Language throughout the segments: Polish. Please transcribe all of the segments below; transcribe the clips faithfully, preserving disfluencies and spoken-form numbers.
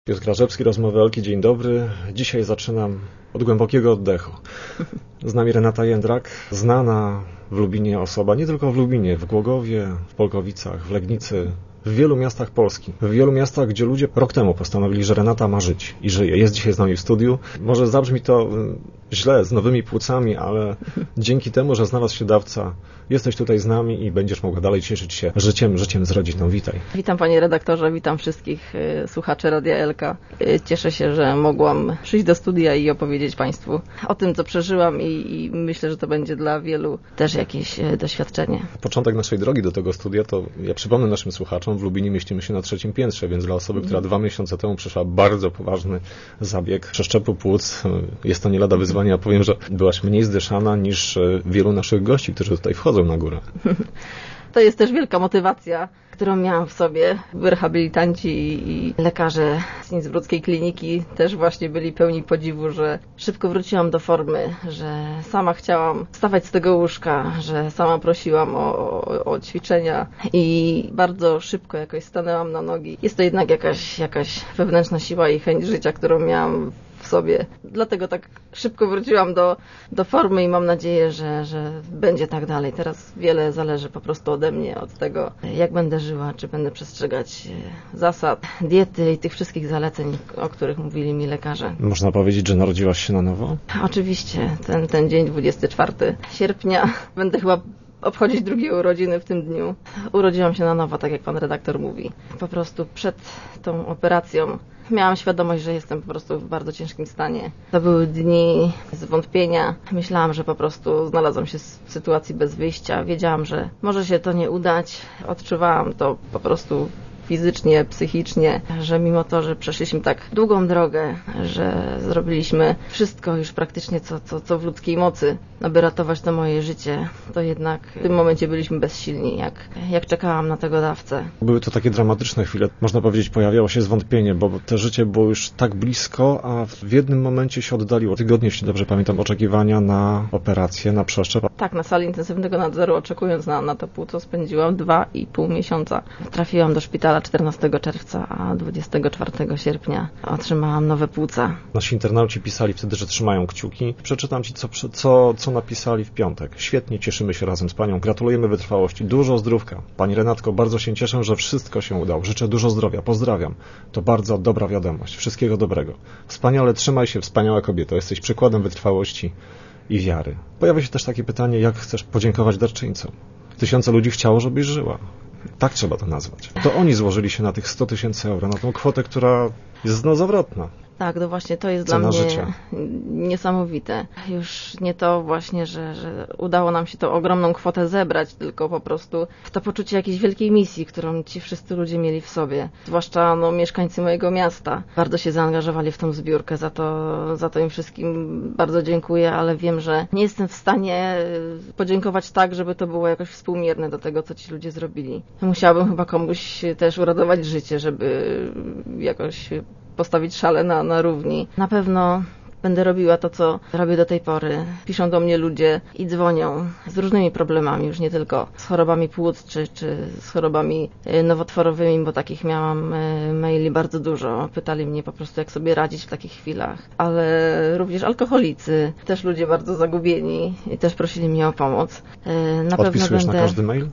Piotr Grażewski, Rozmowy Elki, dzień dobry. Dzisiaj zaczynam od głębokiego oddechu. Z nami Renata Jędrak, znana w Lubinie osoba, nie tylko w Lubinie, w Głogowie, w Polkowicach, w Legnicy, w wielu miastach Polski. W wielu miastach, gdzie ludzie rok temu postanowili, że Renata ma żyć i żyje. Jest dzisiaj z nami w studiu. Może zabrzmi to źle, z nowymi płucami, ale dzięki temu, że znalazł się dawca, jesteś tutaj z nami i będziesz mogła dalej cieszyć się życiem, życiem z rodziną. Witaj. Witam panie redaktorze, witam wszystkich y, słuchaczy Radia Elka. Y, cieszę się, że mogłam przyjść do studia i opowiedzieć państwu o tym, co przeżyłam i, i myślę, że to będzie dla wielu też jakieś y, doświadczenie. Początek naszej drogi do tego studia to, ja przypomnę naszym słuchaczom, w Lubinie mieścimy się na trzecim piętrze, więc dla osoby, która dwa miesiące temu przeszła bardzo poważny zabieg przeszczepu płuc, jest to nie lada wyzwanie. Ja powiem, że byłaś mniej zdyszana niż wielu naszych gości, którzy tutaj wchodzą na górę. To jest też wielka motywacja, którą miałam w sobie. Rehabilitanci i lekarze z Innsbruckiej kliniki też właśnie byli pełni podziwu, że szybko wróciłam do formy, że sama chciałam wstawać z tego łóżka, że sama prosiłam o, o, o ćwiczenia i bardzo szybko jakoś stanęłam na nogi. Jest to jednak jakaś, jakaś wewnętrzna siła i chęć życia, którą miałam w sobie. Dlatego tak szybko wróciłam do, do formy i mam nadzieję, że, że będzie tak dalej. Teraz wiele zależy po prostu ode mnie, od tego, jak będę żyła, czy będę przestrzegać zasad, diety i tych wszystkich zaleceń, o których mówili mi lekarze. Można powiedzieć, że narodziłaś się na nowo? Oczywiście. Ten, ten dzień dwudziestego czwartego sierpnia będę chyba obchodzić drugie urodziny w tym dniu. Urodziłam się na nowo, tak jak pan redaktor mówi. Po prostu przed tą operacją miałam świadomość, że jestem po prostu w bardzo ciężkim stanie. To były dni zwątpienia. Myślałam, że po prostu znalazłam się w sytuacji bez wyjścia. Wiedziałam, że może się to nie udać. Odczuwałam to po prostu fizycznie, psychicznie, że mimo to, że przeszliśmy tak długą drogę, że zrobiliśmy wszystko już praktycznie, co, co, co w ludzkiej mocy, aby ratować to moje życie, to jednak w tym momencie byliśmy bezsilni, jak, jak czekałam na tego dawcę. Były to takie dramatyczne chwile. Można powiedzieć, pojawiało się zwątpienie, bo to życie było już tak blisko, a w jednym momencie się oddaliło. Tygodnie, jeśli dobrze pamiętam, oczekiwania na operację, na przeszczep. Tak, na sali intensywnego nadzoru, oczekując na, na to płuco, spędziłam dwa i pół miesiąca. Trafiłam do szpitala czternastego czerwca, a dwudziestego czwartego sierpnia otrzymałam nowe płuca. Nasi internauci pisali wtedy, że trzymają kciuki. Przeczytam ci, co, co, co napisali w piątek. Świetnie, cieszymy się razem z panią. Gratulujemy wytrwałości. Dużo zdrówka. Pani Renatko, bardzo się cieszę, że wszystko się udało. Życzę dużo zdrowia. Pozdrawiam. To bardzo dobra wiadomość. Wszystkiego dobrego. Wspaniale, trzymaj się, wspaniała kobieto. Jesteś przykładem wytrwałości i wiary. Pojawia się też takie pytanie, jak chcesz podziękować darczyńcom? Tysiące ludzi chciało, żebyś żyła. Tak trzeba to nazwać. To oni złożyli się na tych sto tysięcy euro, na tą kwotę, która jest no zawrotna. Tak, to właśnie to jest Cena dla mnie życia. Niesamowite. Już nie to właśnie, że, że udało nam się tą ogromną kwotę zebrać, tylko po prostu to poczucie jakiejś wielkiej misji, którą ci wszyscy ludzie mieli w sobie. Zwłaszcza no, mieszkańcy mojego miasta. Bardzo się zaangażowali w tą zbiórkę, za to, za to im wszystkim bardzo dziękuję, ale wiem, że nie jestem w stanie podziękować tak, żeby to było jakoś współmierne do tego, co ci ludzie zrobili. Musiałabym chyba komuś też uratować życie, żeby jakoś postawić szale na, na równi. Na pewno będę robiła to, co robię do tej pory. Piszą do mnie ludzie i dzwonią z różnymi problemami, już nie tylko z chorobami płuc, czy, czy z chorobami nowotworowymi, bo takich miałam maili bardzo dużo. Pytali mnie po prostu, jak sobie radzić w takich chwilach. Ale również alkoholicy, też ludzie bardzo zagubieni i też prosili mnie o pomoc. Na Odpisujesz pewno będę, na każdy mail?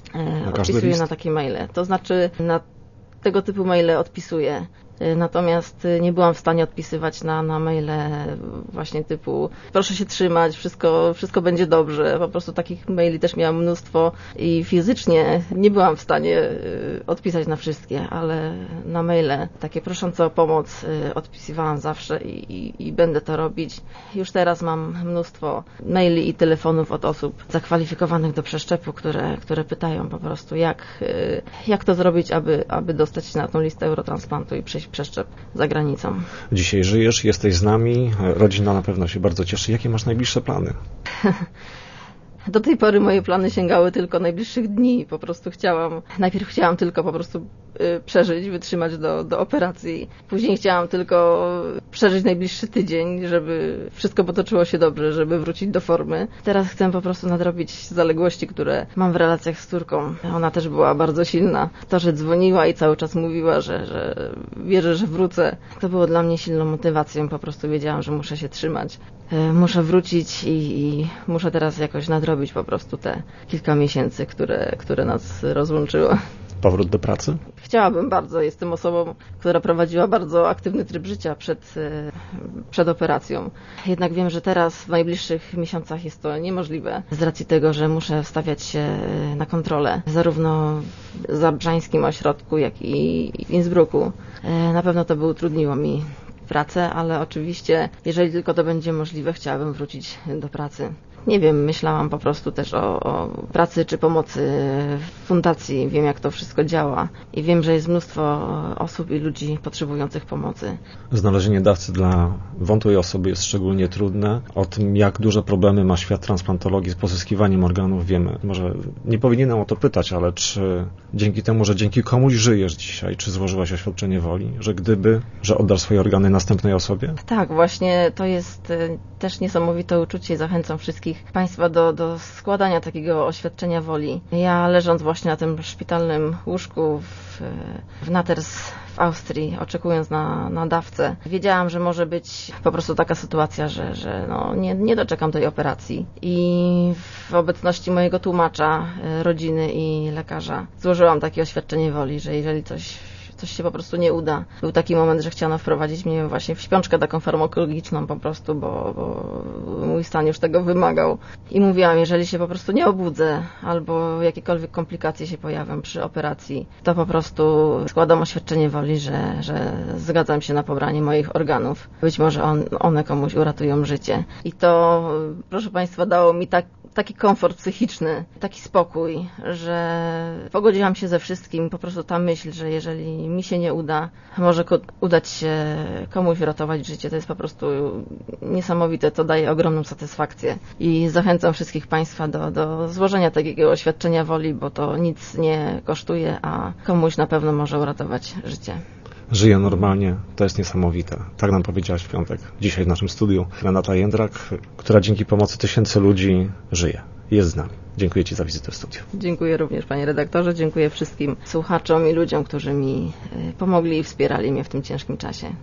Na każdy Odpisuję list? Na takie maile. To znaczy na tego typu maile odpisuję. Natomiast nie byłam w stanie odpisywać na, na maile właśnie typu proszę się trzymać, wszystko, wszystko będzie dobrze. Po prostu takich maili też miałam mnóstwo i fizycznie nie byłam w stanie odpisać na wszystkie, ale na maile takie proszące o pomoc odpisywałam zawsze i, i, i będę to robić. Już teraz mam mnóstwo maili i telefonów od osób zakwalifikowanych do przeszczepu, które, które pytają po prostu jak, jak to zrobić, aby, aby dostać się na tą listę Eurotransplantu i przejść przeszczep za granicą. Dzisiaj żyjesz, jesteś z nami, rodzina na pewno się bardzo cieszy. Jakie masz najbliższe plany? Do tej pory moje plany sięgały tylko najbliższych dni. Po prostu chciałam, najpierw chciałam tylko po prostu y, przeżyć, wytrzymać do, do operacji. Później chciałam tylko przeżyć najbliższy tydzień, żeby wszystko potoczyło się dobrze, żeby wrócić do formy. Teraz chcę po prostu nadrobić zaległości, które mam w relacjach z córką. Ona też była bardzo silna. To, że dzwoniła i cały czas mówiła, że, że wierzy, że wrócę, to było dla mnie silną motywacją. Po prostu wiedziałam, że muszę się trzymać. Muszę wrócić i, i muszę teraz jakoś nadrobić po prostu te kilka miesięcy, które, które nas rozłączyło. Powrót do pracy? Chciałabym bardzo. Jestem osobą, która prowadziła bardzo aktywny tryb życia przed, przed operacją. Jednak wiem, że teraz w najbliższych miesiącach jest to niemożliwe z racji tego, że muszę stawiać się na kontrolę zarówno w zabrzańskim ośrodku, jak i w Innsbrucku. Na pewno to by utrudniło mi pracę, ale oczywiście, jeżeli tylko to będzie możliwe, chciałabym wrócić do pracy. Nie wiem, myślałam po prostu też o, o pracy czy pomocy w fundacji. Wiem, jak to wszystko działa i wiem, że jest mnóstwo osób i ludzi potrzebujących pomocy. Znalezienie dawcy dla wątłej osoby jest szczególnie trudne. O tym, jak duże problemy ma świat transplantologii z pozyskiwaniem organów, wiemy. Może nie powinienem o to pytać, ale czy dzięki temu, że dzięki komuś żyjesz dzisiaj, czy złożyłaś oświadczenie woli, że gdyby, że oddasz swoje organy następnej osobie? Tak, właśnie to jest też niesamowite uczucie. Zachęcam wszystkich Państwa do, do składania takiego oświadczenia woli. Ja leżąc właśnie na tym szpitalnym łóżku w, w Natters w Austrii, oczekując na, na dawcę, wiedziałam, że może być po prostu taka sytuacja, że, że no, nie, nie doczekam tej operacji. I w obecności mojego tłumacza, rodziny i lekarza złożyłam takie oświadczenie woli, że jeżeli coś coś się po prostu nie uda. Był taki moment, że chciano wprowadzić mnie właśnie w śpiączkę taką farmakologiczną po prostu, bo, bo mój stan już tego wymagał. I mówiłam, jeżeli się po prostu nie obudzę albo jakiekolwiek komplikacje się pojawią przy operacji, to po prostu składam oświadczenie woli, że, że zgadzam się na pobranie moich organów. Być może on, one komuś uratują życie. I to, proszę Państwa, dało mi tak taki komfort psychiczny, taki spokój, że pogodziłam się ze wszystkim. Po prostu ta myśl, że jeżeli mi się nie uda, może udać się komuś uratować życie, to jest po prostu niesamowite, to daje ogromną satysfakcję. I zachęcam wszystkich Państwa do, do złożenia takiego oświadczenia woli, bo to nic nie kosztuje, a komuś na pewno może uratować życie. Żyje normalnie, to jest niesamowite. Tak nam powiedziałaś w piątek, dzisiaj w naszym studiu. Renata Jędrak, która dzięki pomocy tysięcy ludzi żyje. Jest z nami. Dziękuję Ci za wizytę w studiu. Dziękuję również, Panie redaktorze. Dziękuję wszystkim słuchaczom i ludziom, którzy mi pomogli i wspierali mnie w tym ciężkim czasie.